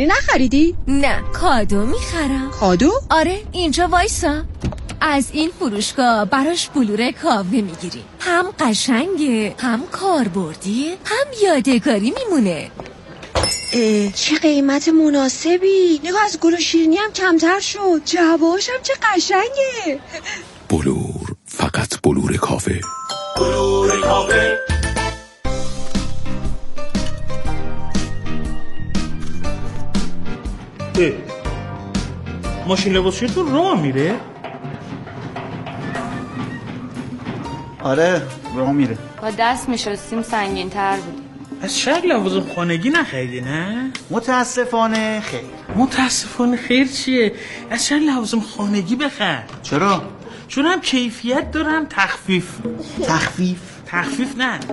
نخریدی؟ نه، کادو میخرم. کادو؟ آره، اینجا وایسا. از این فروشگاه براش بلور کاوه میگیریم. هم قشنگه، هم کاربردیه، هم یادگاری میمونه. چه قیمت مناسبی. نگاه، از گل و شیرینی هم کمتر شد. جوابش هم چه قشنگه. بلور، فقط بلور کاوه. بلور کاوه. ماشین لباسشویی تو راه میره؟ آره راه میره. با دست میشستیم سنگین تر بودیم. از شاید لوازم خانگی نخریدی نه؟ متاسفانه خیر. متاسفانه خیر چیه؟ از شاید لوازم خانگی بخر. چرا؟ چون هم کیفیت دارم تخفیف نه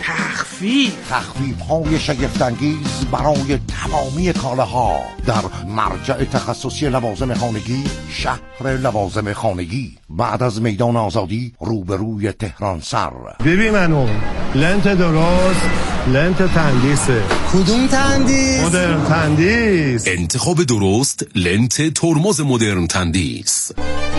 تخفیف های شگفت‌انگیز برای تمامی کالاها در مرجع تخصصی لوازم خانگی، شهر لوازم خانگی، بعد از میدان آزادی روبروی تهران سر. ببین منو لنت درست، لنت تندیسه. کدوم تندیس؟ مدرن تندیس. انتخاب درست، لنت ترمز مدرن تندیس.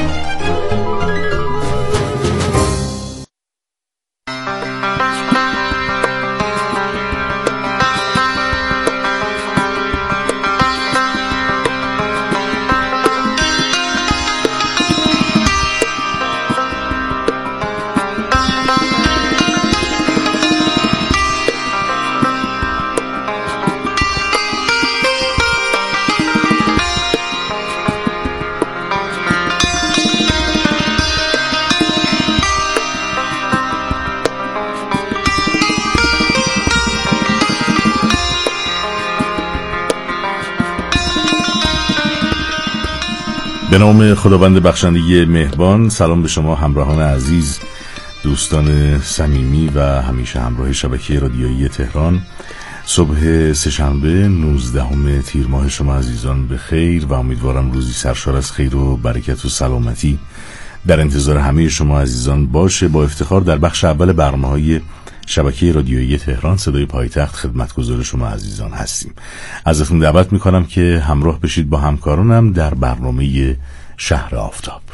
به نام خداوند بخشنده مهربان. سلام به شما همراهان عزیز، دوستان صمیمی و همیشه همراه شبکه رادیویی تهران. صبح سه‌شنبه 19 تیر ماه شما عزیزان به خیر و امیدوارم روزی سرشار از خیر و برکت و سلامتی در انتظار همه شما عزیزان باشه. با افتخار در بخش اول برنامه‌های شبکه رادیویی تهران صدای پایتخت خدمتگزار شما عزیزان هستیم. ازتون دعوت میکنم که همراه بشید با همکارانم در برنامه شهر آفتاب.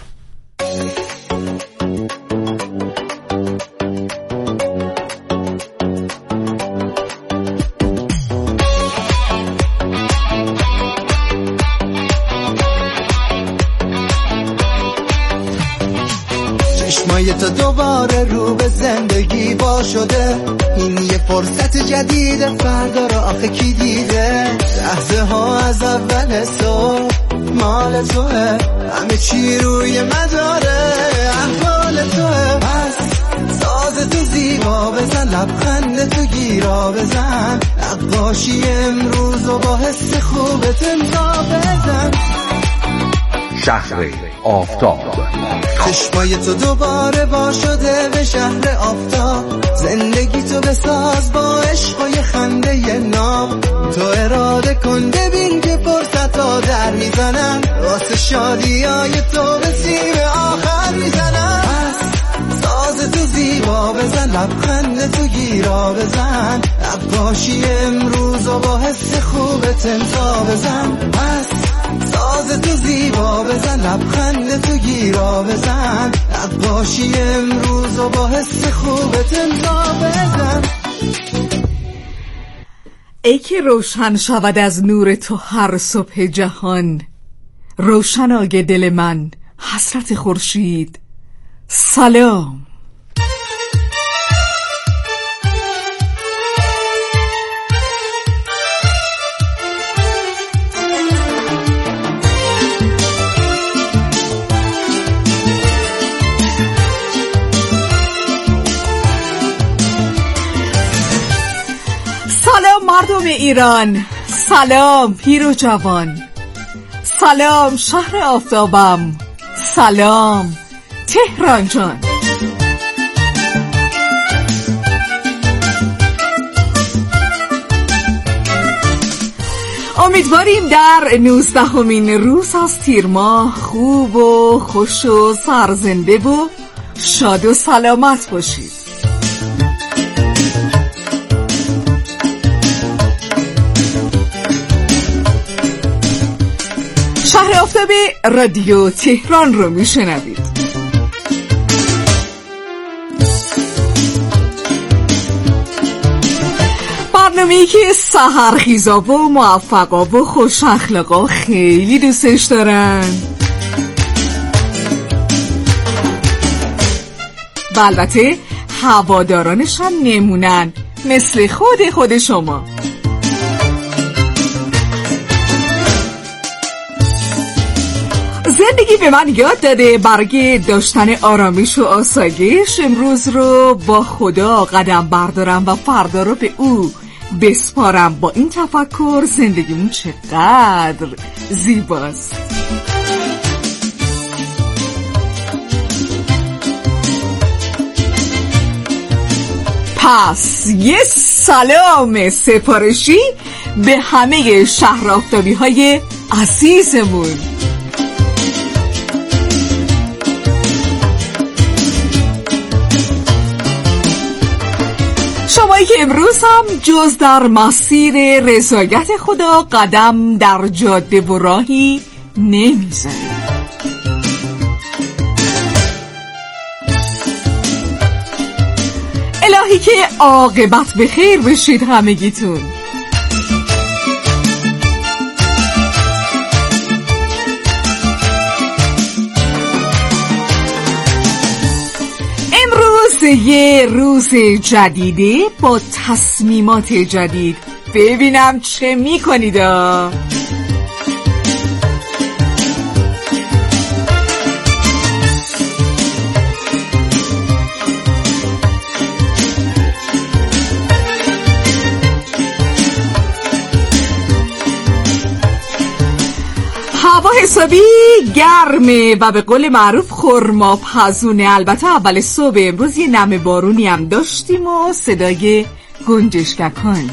چشمای تو دوباره رو به زندگی با شده، این یه فرصت جدیده، فردا رو آخه کی دیده؟ لحظه ها از اول صبح مال توه، همه چی روی مداره احوال توه. پس ساز تو زیبا بزن، لبخند تو گیرا بزن، نقاشی امروز و با حس خوبت امضا بزن. شهر آفتاب. چشمای تو دوباره با شده به شهر آفتاب، زندگی تو بساز با عشق و یه خنده ناب. تو اراده کن ببین که فرصت ها در میزنن، واسه شادی های تو به سیم آخر میزنن. پس ساز تو زیبا بزن، لبخند تو گیرا بزن، نقاشی امروز و با حس خوبت امضا بزن. پس ساز تو زیبا بزن، لبخند تو گیرا بزن، نقاشی امروز و با حس خوبت امضا بزن. ای که روشن شود از نور تو هر صبح جهان، روشن آگه دل من حسرت خورشید. سلام. مردم ایران، سلام پیر و جوان، سلام شهر آفتابم، سلام تهران جان. امیدواریم در 19مین روز از تیر ماه خوب و خوش و سرزنده و شاد و سلامت باشید. شهر آفتاب رادیو تهران رو میشنوید. برنامه‌ای که سحرخیزا و موفقا و خوش اخلاقا خیلی دوستش دارن و البته هوادارانش هم نمونن مثل خود شما. زندگی به من یاد داده برای داشتن آرامش و آسایش امروز رو با خدا قدم بردارم و فردا رو به او بسپارم. با این تفکر زندگیمون چقدر زیباست. پس یه سلام سفارشی به همه شهر آفتابی های عزیزمون. شمایی که امروز هم جز در مسیر رضایت خدا قدم در جاده و راهی نمیزنید. الهی که عاقبت به خیر بشید همگیتون. یه روز جدیده با تصمیمات جدید. ببینم چه میکنید. هوا حسابی گرمه و به قول معروف خرما پزونه. البته اول صبح امروز یه نمه بارونی هم داشتیم و صدای گنجشککان.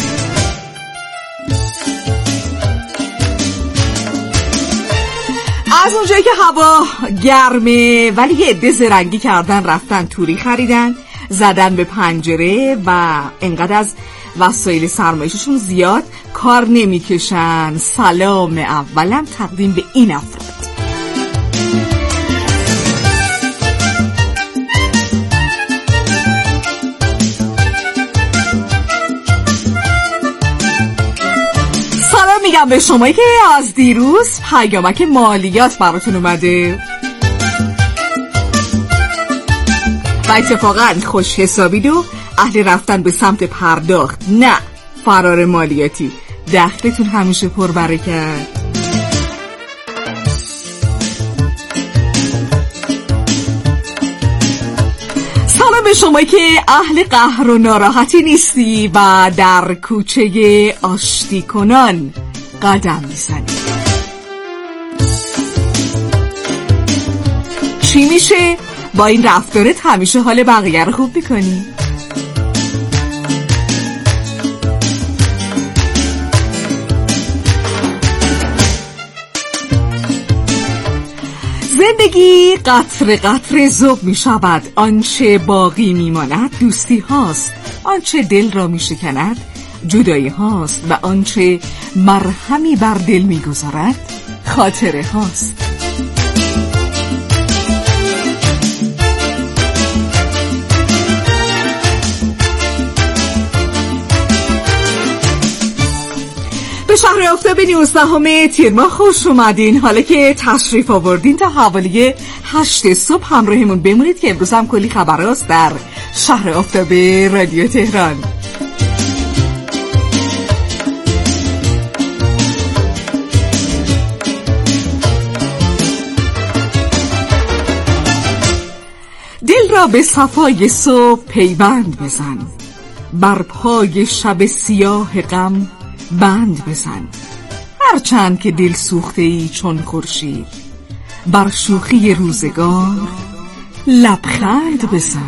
از اونجایی که هوا گرمه ولی یه عده زرنگی کردن رفتن توری خریدن، زدن به پنجره و انقدر از وسایل سرمایششون زیاد کار نمیکشن. سلام اولم تقدیم به این افراد. سلام میگم به شمایی که از دیروز پیامک مالیات براتون اومده و اتفاقا خوش حسابید و اهل رفتن به سمت پرداخت نه فرار مالیاتی. دخلتون همیشه پربرکت. سلام به شمایی که اهل قهر و ناراحتی نیستی و در کوچه آشتی کنان قدم میزنی. چی میشه؟ با این رفتارت همیشه حال بقیه رو خوب میکنی. زندگی قطره قطره ذوب می شود. آنچه باقی می ماند دوستی هاست، آنچه دل را می شکند جدایی هاست و آنچه مرهمی بر دل می گذارد خاطره هاست. به شهر آفتاب 19 تیر ماه خوش اومدین. حالا که تشریف آوردین تا حوالی 8 صبح همراهمون بمونید که امروز هم کلی خبر هست در شهر آفتاب رادیو تهران. دل را به صفای صبح پیوند بزن، بر پای شب سیاه غم بند بزن. هرچند که دل سوخته ای چون خورشید، بر شوخی روزگار لبخند بزن.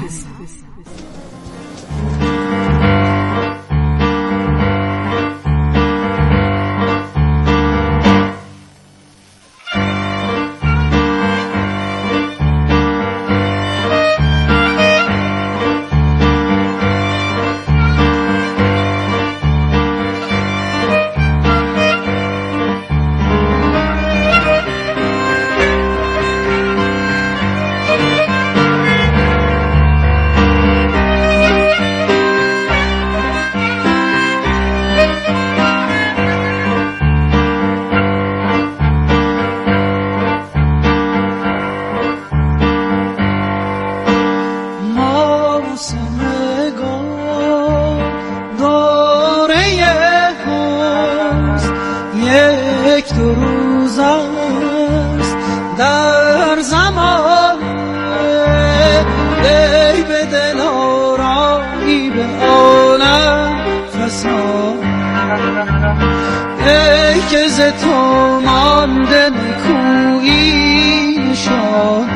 دو روز است در زمان، ای به دل آرایی به عالم فسان، ای که ز تو مانده نکویی نشان.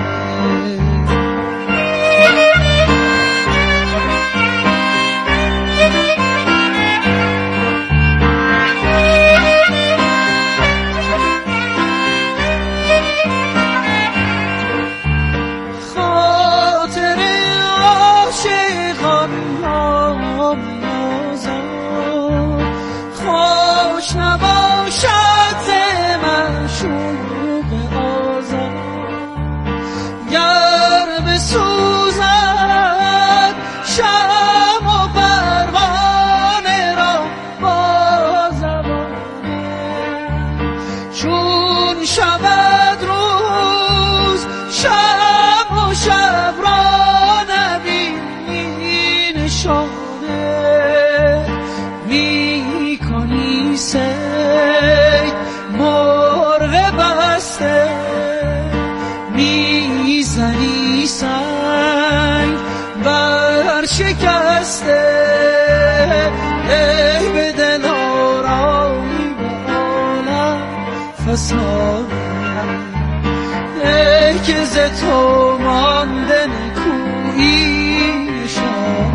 ای که ز تو مانده نکویی نشان.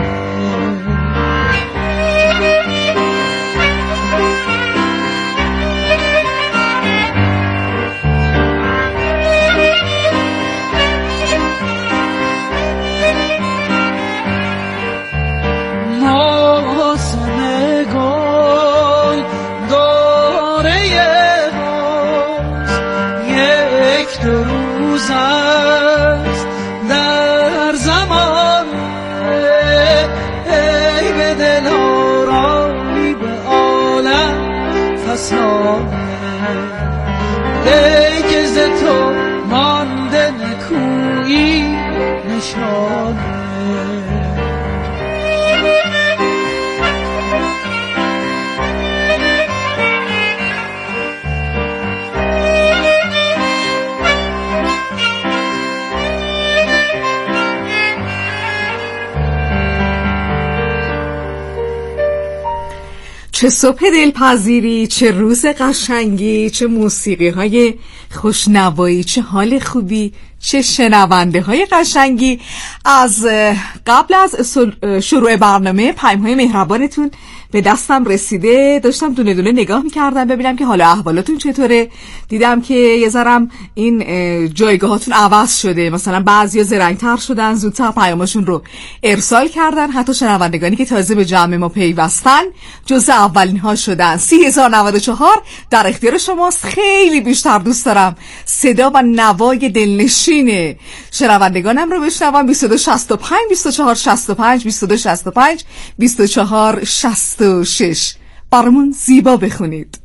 موسم گل دوره یک دو روز است در زمان، ای به دل آرایی به عالم فسان، ای که ز تو مانده نکویی نشان. چه صبح دلپذیری، چه روز قشنگی، چه موسیقی های خوشنوایی، چه حال خوبی، چه شنونده های قشنگی. از قبل از شروع برنامه پیام های مهربانتون به دستم رسیده، داشتم دونه دونه نگاه میکردم ببینم که حال احوالاتون چطوره. دیدم که یه ذرم این جایگاهاتون عوض شده، مثلا بعضیا زرنگ‌تر شدن، زودتر پیاماشون رو ارسال کردن. حتی شنوندگانی که تازه به جمع ما پیوستن جزء اولین ها شدن. 30,094 در اختیار شماست. خیلی بیشتر دوست دارم صدا و نوای دلنشین شنوندگانم رو بشنوم. 2265 2465 2265 2466 برامون زیبا بخونید.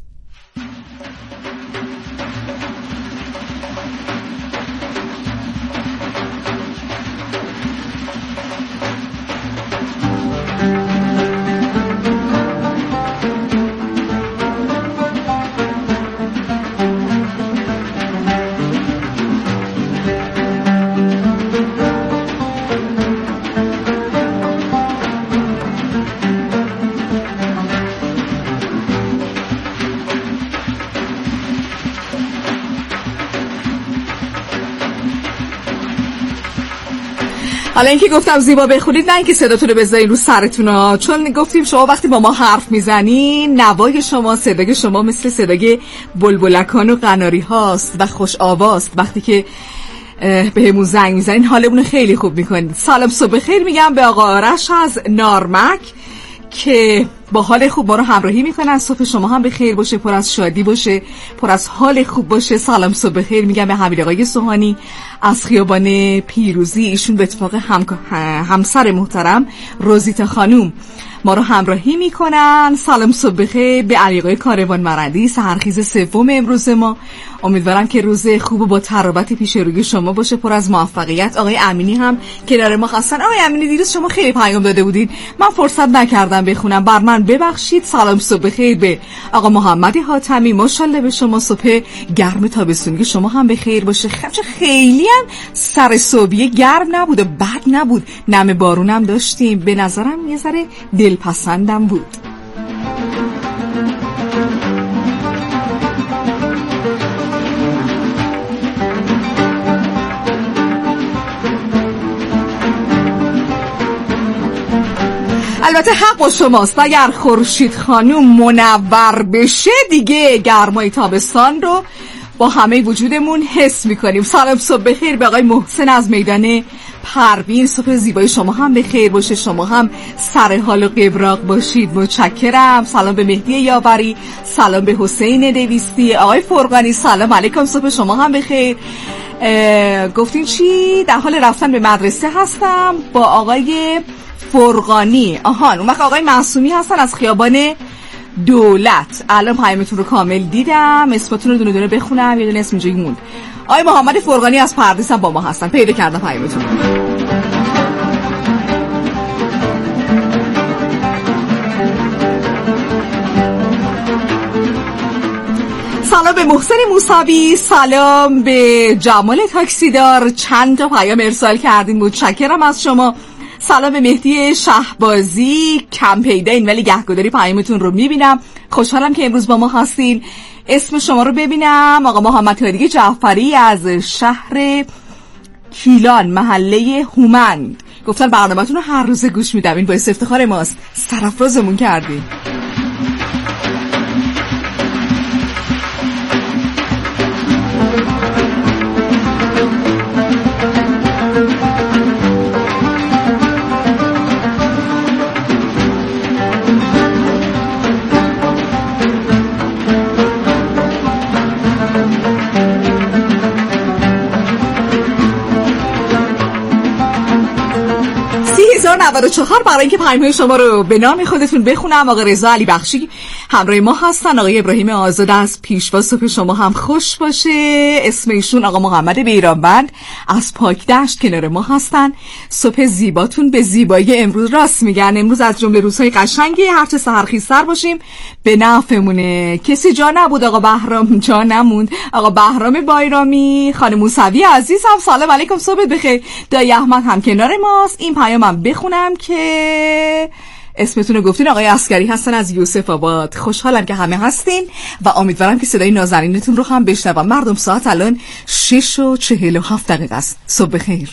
حالا اینکه گفتم زیبا بخونید، نه اینکه صداتون رو بذارین رو سرتون ها، چون گفتیم شما وقتی با ما حرف میزنین نوای شما، صدای شما مثل صدای بلبلکان و قناری هاست و خوش آواست. وقتی که بهمون زنگ میزنین حالمون خیلی خوب میکنید. سلام صبح خیر میگم به آقا آرش از نارمک که با حال خوب ما رو همراهی میکنن. صبح شما هم به خیر باشه، پر از شادی باشه، پر از حال خوب باشه. سلام صبح خیر میگم به حمید آقای سوهانی از خیابان پیروزی، ایشون به اتفاق همسر محترم روزیتا خانوم ما رو همراهی میکنن. سلام صبح خیر به علی آقای کاروان مرندی، سحرخیز سوم امروز ما. امیدوارم که روز خوب و با ترابط پیش روی شما باشه، پر از موفقیت. آقای امینی هم کنار ما هستن. آقای امینی دیروز شما خیلی پیام داده بودین، من فرصت نکردم بخونم، بر من میکنن ببخشید. سلام صبح بخیر به آقا محمد حاتمی، ماشاءالله به شما، صبح گرم تابستونی شما هم بخیر باشه. خیلی هم سر صبحی گرم نبود و بد نبود، نم بارون هم داشتیم، به نظرم یه ذره دلپسندم بود. البته حق با شماست، اگر خورشید خانوم منور بشه دیگه گرمای تابستان رو با همه وجودمون حس میکنیم. سلام صبح بخیر به آقای محسن از میدان پروین، صبح زیبای شما هم بخیر باشه، شما هم سر حال و قبراق باشید، متشکرم. سلام به مهدی یاوری، سلام به حسین دویستی، آقای فرقانی سلام علیکم، صبح شما هم بخیر. گفتین چی؟ در حال رفتن به مدرسه هستم با آقای فرقانی. اون وقت آقای معصومی هستن از خیابان دولت. الان پیامتون رو کامل دیدم، اسمتون رو دونه دونه بخونم، یه دونه اسم اینجایی موند. آقای محمد فرقانی از پردیس هم با ما هستن، پیدا کردم پیامتون. سلام به محسن موسوی، سلام به جمال تاکسیدار، چند تا پیام ارسال کردین، متشکرم از شما. سلام به مهدی شهبازی، کم پیدایین ولی گهگداری پیامتون رو میبینم، خوشحالم که امروز با ما هستین. اسم شما رو ببینم، آقا محمد هادی جعفری از شهر کیلان محله هومند، گفتن برنامه‌تون رو هر روز گوش میدم، این باعث افتخار ماست، سرافرازمون کردین. برای اینکه پیام‌های شما رو به نام خودتون بخونم، آقا رضا علی بخشی همراه ما هستن، آقای ابراهیم آزاد از پیشوا، صبح شما هم خوش باشه. اسم ایشون آقا محمد بیرانبند از پاکدشت کنار ما هستن. صبح زیباتون به زیبایی امروز، راست میگن امروز از جمله روزهای قشنگی، هرچه سحرخیزتر باشیم به نفعمونه. کسی جا نبود، آقا بهرام جا نموند، آقا بهرام بایرامی، خانم موسوی عزیزم سلام علیکم، صبح بخیر. دایی احمد هم کنار ماست. این پیامم بخونم که اسمتون رو گفتین، آقای عسکری هستن از یوسف آباد. خوشحالم که همه هستین و امیدوارم که صدای نازنینتون رو هم بشنوم. مردم ساعت الان 6:47 است. صبح بخیر.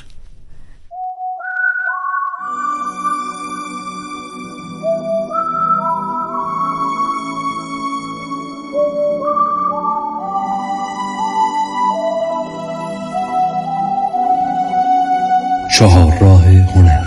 چهارراه هنر.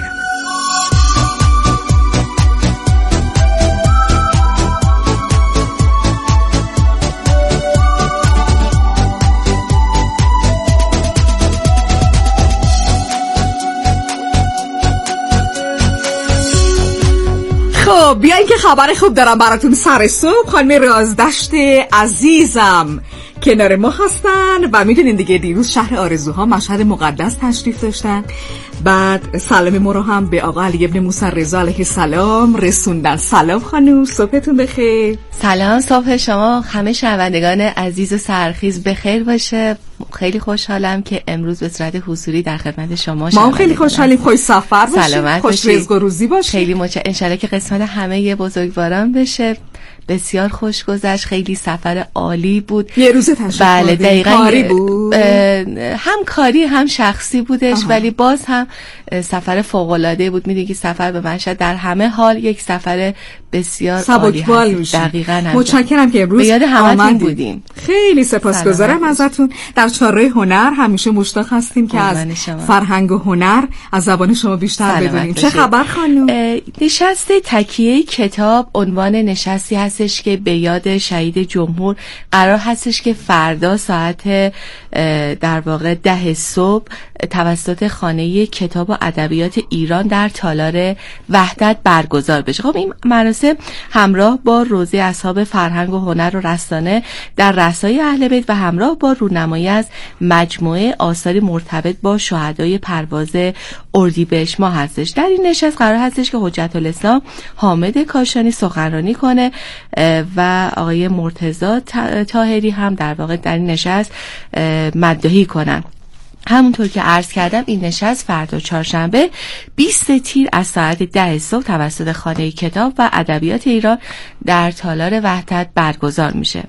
خب بیاین که خبر خوب دارم براتون. سر صبح خانم رازدشت عزیزم کنار ما هستن و میدونین دیگه دیروز شهر آرزوها مشهد مقدس تشریف داشتن. بعد سلام ما رو هم به آقا علی ابن موسی رضا علیه السلام رسوندن. سلام خانم، صبحتون بخیر. سلام، صبح شما همه شنوندگان عزیز و سرخیز بخیر باشه. خیلی خوشحالم که امروز به صورت حضوری در خدمت شما. ما خیلی خوشحالیم، خوش سفر باشید، خوش رزق و روزی باشید. خیلی ان شاءالله که قسمت همه بزرگواران بشه. بسیار خوش گذشت، خیلی سفر عالی بود. یه روز تشریف بله دقیقاً کاری بود، هم کاری هم شخصی بودش. ولی باز هم سفر فوق‌العاده بود. میدونی که سفر به مشهد در همه حال یک سفر بسیار عالی هست. دقیقاً. متشکرم که امروز به یاد همتون بودیم. خیلی سپاسگزارم ازتون. در چهارراه هنر همیشه مشتاق هستیم که از فرهنگ و هنر از زبان شما بیشتر بدونیم. چه خبر خانم؟ نشست تکیه کتاب عنوان نشستی هستش که به یاد شهید جمهور قرار هستش که فردا ساعت در واقع 10 صبح توسط خانه کتاب و ادبیات ایران در تالار وحدت برگزار بشه. خب این مراسم همراه با روزه اصحاب فرهنگ و هنر و رسانه در بحث‌های اهل بیت و همراه با رونمایی از مجموعه آثاری مرتبط با شهدای پرواز اردیبهشت ماه هستش. در این نشست قرار هستش که حجت الاسلام حامد کاشانی سخنرانی کنه و آقای مرتضی طاهری هم در واقع در این نشست مداحی کنن. همونطور که عرض کردم این نشست فردا چهارشنبه 20 تیر از ساعت 10 صبح توسط خانه کتاب و ادبیات ایران در تالار وحدت برگزار میشه.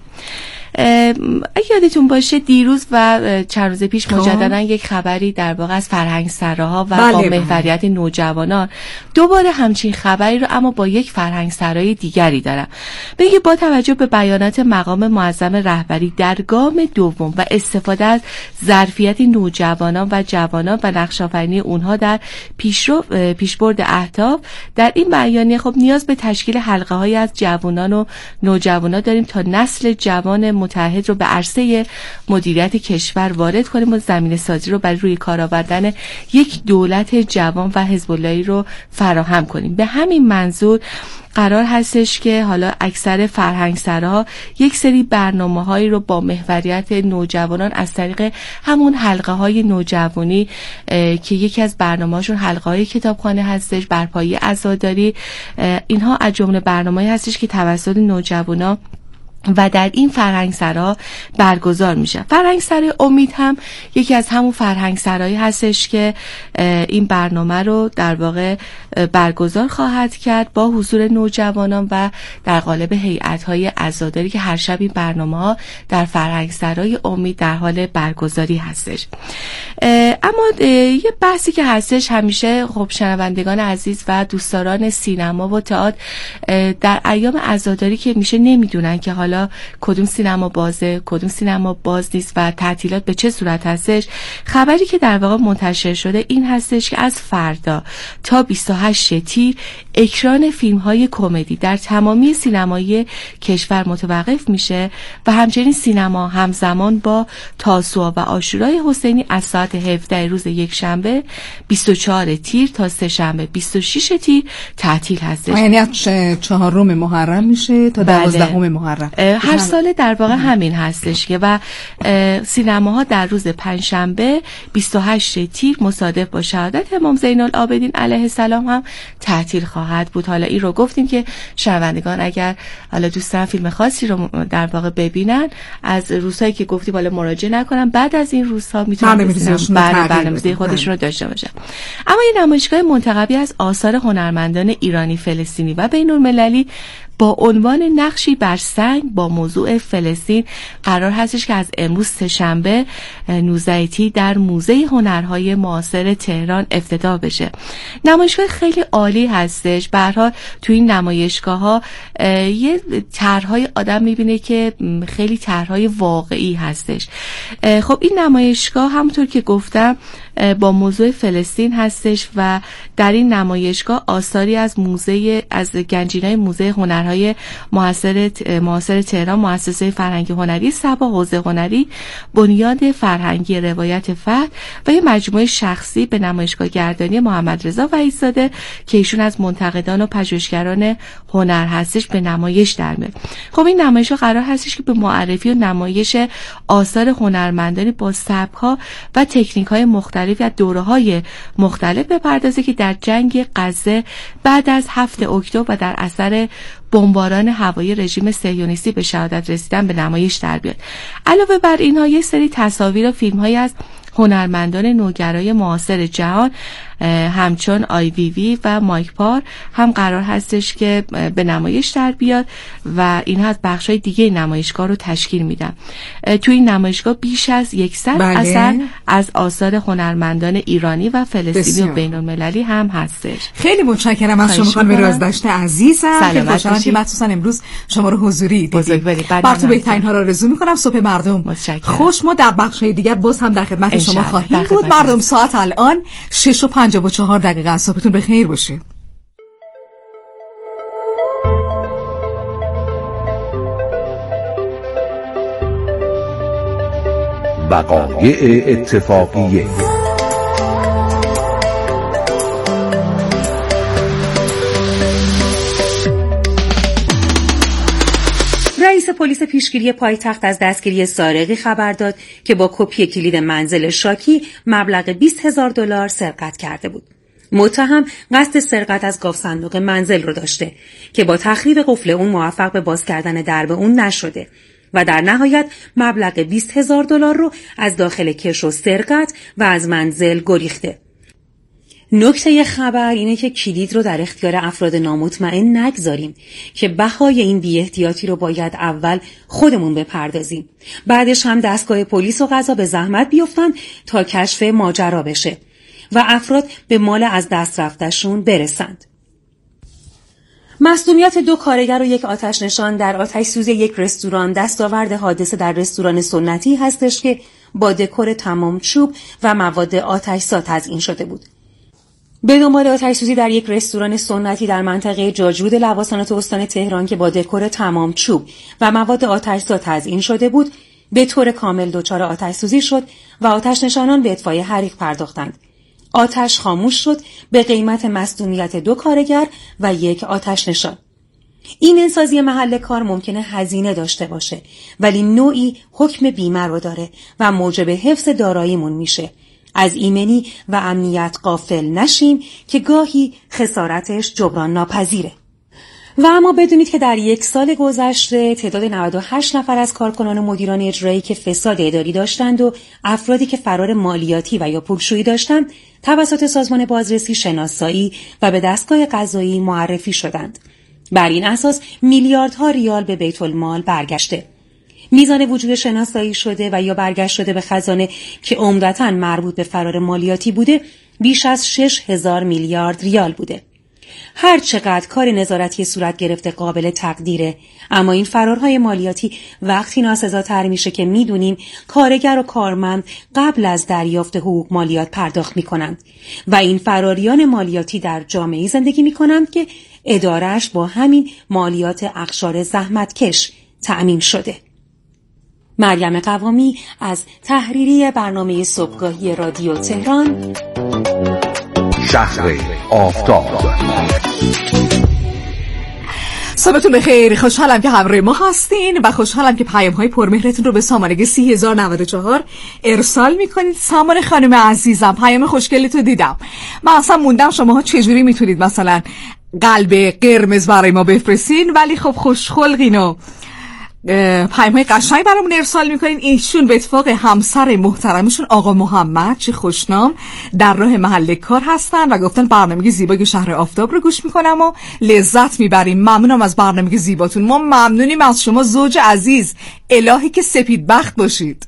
اگه یادتون باشه دیروز و چند روز پیش مجددا یک خبری در واقع از فرهنگسراها و با محوریت نوجوانان دوباره همچین خبری رو اما با یک فرهنگسرای دیگری دارم. بگه با توجه به بیانات مقام معظم رهبری در گام دوم و استفاده از ظرفیت نوجوانان و جوانان و نقش‌آفرینی اونها در پیشبرد اهداف، در این بیانیه خب نیاز به تشکیل حلقه‌های از جوانان و نوجوانان داریم تا نسل جوان متحد رو به عرصه مدیریت کشور وارد کنیم و زمینه سازی رو برای روی کار آوردن یک دولت جوان و حزب اللهی رو فراهم کنیم. به همین منظور قرار هستش که حالا اکثر فرهنگسراها یک سری برنامه‌هایی رو با محوریت نوجوانان از طریق همون حلقه‌های نوجوانی که یکی از برنامه‌هاشون حلقه‌های کتابخانه هستش، برپایی عزاداری، اینها از جمله برنامه‌ای هستش که توسط نوجوانان و در این فرهنگسرا برگزار میشه. فرهنگسرای امید هم یکی از همون فرهنگسرایی هستش که این برنامه رو در واقع برگزار خواهد کرد با حضور نوجوانان و در قالب هیئت‌های عزاداری که هر شب این برنامه‌ها در فرهنگسرای امید در حال برگزاری هستش. اما یه بحثی که هستش همیشه خب شنوندگان عزیز و دوستداران سینما و تئاتر در ایام عزاداری که میشه نمیدونن که حالا کدوم سینما بازه کدوم سینما باز نیست و تعطیلات به چه صورت هستش. خبری که در واقع منتشر شده این هستش که از فردا تا 28 تیر اکران فیلم‌های کمدی در تمامی سینمای کشور متوقف میشه و همچنین سینما همزمان با تاسوعا و عاشورای حسینی از ساعت 17 روز یکشنبه 24 تیر تا سه‌شنبه 26 تیر تعطیل هستش. یعنی از 4 محرم میشه تا 12 محرم. هر سال در واقع همین هستش که و سینماها در روز پنجشنبه 28 تیر مصادف با شهادت امام زین العابدین علیه السلام هم تعطیل خواهد بود. حالا این رو گفتیم که شنوندگان اگر حالا دوست دارن فیلم خاصی رو در واقع ببینن از روزهایی که گفتیم حالا مراجعه نکنن، بعد از این روزها میتونن برنامه‌ریزی خودشون رو داشته باشن. اما این نمایشگاه منتخبی از آثار هنرمندان ایرانی، فلسطینی و بین‌المللی با عنوان نقشی بر سنگ با موضوع فلسطین قرار هستش که از امروز سه‌شنبه 19 تیر در موزه هنرهای معاصر تهران افتتاح بشه. نمایشگاه خیلی عالی هستش. به هر حال تو این نمایشگاه‌ها یه طرح‌های آدم می‌بینه که خیلی طرح‌های واقعی هستش. خب این نمایشگاه همونطور که گفتم با موضوع فلسطین هستش و در این نمایشگاه آثاری از گنجینه‌های موزه هنرهای معاصر تهران، مؤسسه فرهنگی هنری صبا، حوزه هنری بنیاد فرهنگی روایت فتح و یه مجموعه شخصی به نمایشگاه گردانی محمد رضا وحیدزاده که ایشون از منتقدان و پژوهشگران هنر هستش به نمایش در میاد. خب این نمایشگاه قرار هستش که به معرفی و نمایش آثار هنرمندانی با سبک‌ها و تکنیک‌های مختلف و دوره‌های مختلف بپردازه که در جنگ غزه بعد از 7 اکتبر و در اثر بمباران هوایی رژیم صهیونیستی به شهادت رسیدن به نمایش در بیاد. علاوه بر اینها یک سری تصاویر و فیلم‌هایی از هنرمندان نوگرای معاصر جهان همچون آیویوی و مایک پار هم قرار هستش که به نمایش در بیاد و اینها از بخش‌های دیگه نمایشگاه رو تشکیل میدن. توی این نمایشگاه بیش از 100 اثر از آثار هنرمندان ایرانی و فلسطینی و بین‌المللی هم هستش. خیلی متشکرم از شما خانم رازدشت عزیزم. خیلی خوشحالم که مخصوصا امروز شما رو حضوری دیدیم. براتون بهترین ها رو آرزو می‌کنم. صبح مردم خوش. ما در بخش‌های دیگر باز هم در خدمت شما خواهیم بود. مردم ساعت الان 6:54 صبحتون بخیر باشه. وقایع اتفاقیه. رئیس پلیس پیشگیری پایتخت از دستگیری سارقی خبر داد که با کپی کلید منزل شاکی مبلغ $20,000 سرقت کرده بود. متهم قصد سرقت از گاف صندوق منزل رو داشته که با تخریب قفل اون موفق به باز کردن درب اون نشده و در نهایت مبلغ $20,000 رو از داخل کشو سرقت و از منزل گریخته. نکته خبر اینه که کلید رو در اختیار افراد نامطمئن نگذاریم که بهای این بی‌احتیاطی رو باید اول خودمون بپردازیم. بعدش هم دستگاه پلیس و قضا به زحمت بیفتن تا کشف ماجرا بشه و افراد به مال از دست رفتشون برسند. مصدومیت 2 کارگر و 1 آتش نشان در آتش سوزی یک رستوران دستاورد حادثه در رستوران سنتی هستش که با دکور تمام چوب و مواد آتش‌زا تزیین شده بود. به دنبال آتش سوزی در یک رستوران سنتی در منطقه جاجود لواسانات استان تهران که با دکور تمام چوب و مواد آتش‌زا تزیین شده بود، به طور کامل دچار آتش سوزی شد و آتش نشانان به اطفای حریق پرداختند. آتش خاموش شد به قیمت مصدومیت 2 کارگر و 1 آتش نشان. این انسازی محل کار ممکنه هزینه داشته باشه ولی نوعی حکم بیمه رو داره و موجب حفظ داراییمون میشه. از ایمنی و امنیت غافل نشیم که گاهی خسارتش جبران ناپذیره. و اما بدونید که در 1 سال گذشته تعداد 98 نفر از کارکنان و مدیران اجرایی که فساد اداری داشتند و افرادی که فرار مالیاتی و یا پولشویی داشتند توسط سازمان بازرسی شناسایی و به دستگاه قضایی معرفی شدند. بر این اساس میلیاردها ریال به بیت المال برگشته. میزان وجود شناسایی شده و یا برگشت شده به خزانه که عمدتاً مربوط به فرار مالیاتی بوده بیش از 6,000 میلیارد ریال بوده. هر چقدر کار نظارتی صورت گرفته قابل تقدیره، اما این فرارهای مالیاتی وقتی ناسزاتر میشه که میدونیم کارگر و کارمند قبل از دریافت حقوق مالیات پرداخت میکنند و این فراریان مالیاتی در جامعه‌ای زندگی میکنند که ادارهش با همین مالیات اقشار زحمتکش تأمین شده. مریم قوامی از تحریریه برنامه صبحگاهی رادیو تهران، شهر آفتاب. صبحتون بخیر. خوشحالم که همراه ما هستین و خوشحالم که پیام‌های پرمهرتون رو به سامانه 30,094 ارسال میکنید. سامان خانم عزیزم، پیام خوشگلتو دیدم. من اصلا موندم شماها چجوری میتونید مثلا قلب قرمز برای ما بفرستین، ولی خب خوشخلقین و پیام‌های قشنگ برامون ارسال میکنین. ایشون به اتفاق همسر محترمشون آقا محمد چه خوشنام در راه محل کار هستن و گفتن برنامه زیبای شهر آفتاب رو گوش میکنم و لذت میبریم. ممنونم از برنامه زیباتون. ما ممنونیم از شما زوج عزیز. الهی که سپید بخت باشید.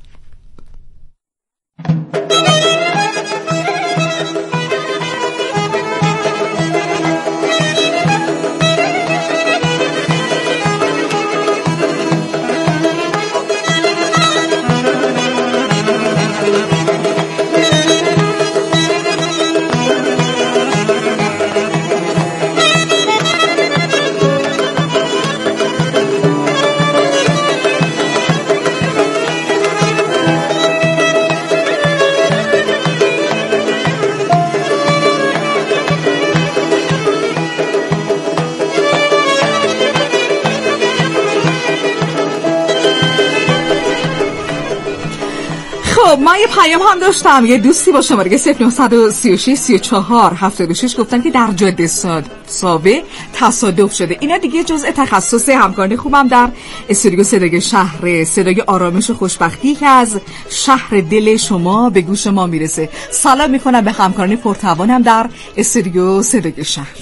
من یه پیام هم داشتم. یه دوستی با شماره 0936 34 76 گفتن که در جاده ساوه تصادف شده. اینا دیگه جزء تخصص همکاران خوبم در استودیو صدای شهر، صدای آرامش و خوشبختی که از شهر دل شما به گوش ما میرسه. سلام میکنم به همکاران پرتوانم در استودیو صدای شهر.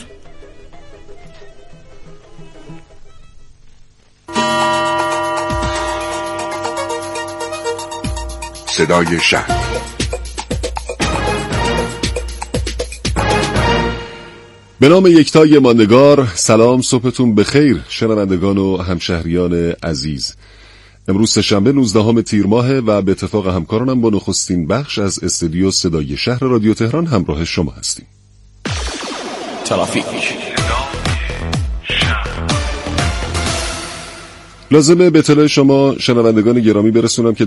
صدای شهر. به نام یکتای ماندگار، سلام، صبحتون بخیر شنوندگان و همشهریان عزیز. امروز سه‌شنبه 19 تیر ماه و به اتفاق همکارانم با نخستین بخش از استودیو صدای شهر رادیو تهران همراه شما هستیم. ترافیک. لازمه به اطلاع شما شنوندگان گرامی برسونم که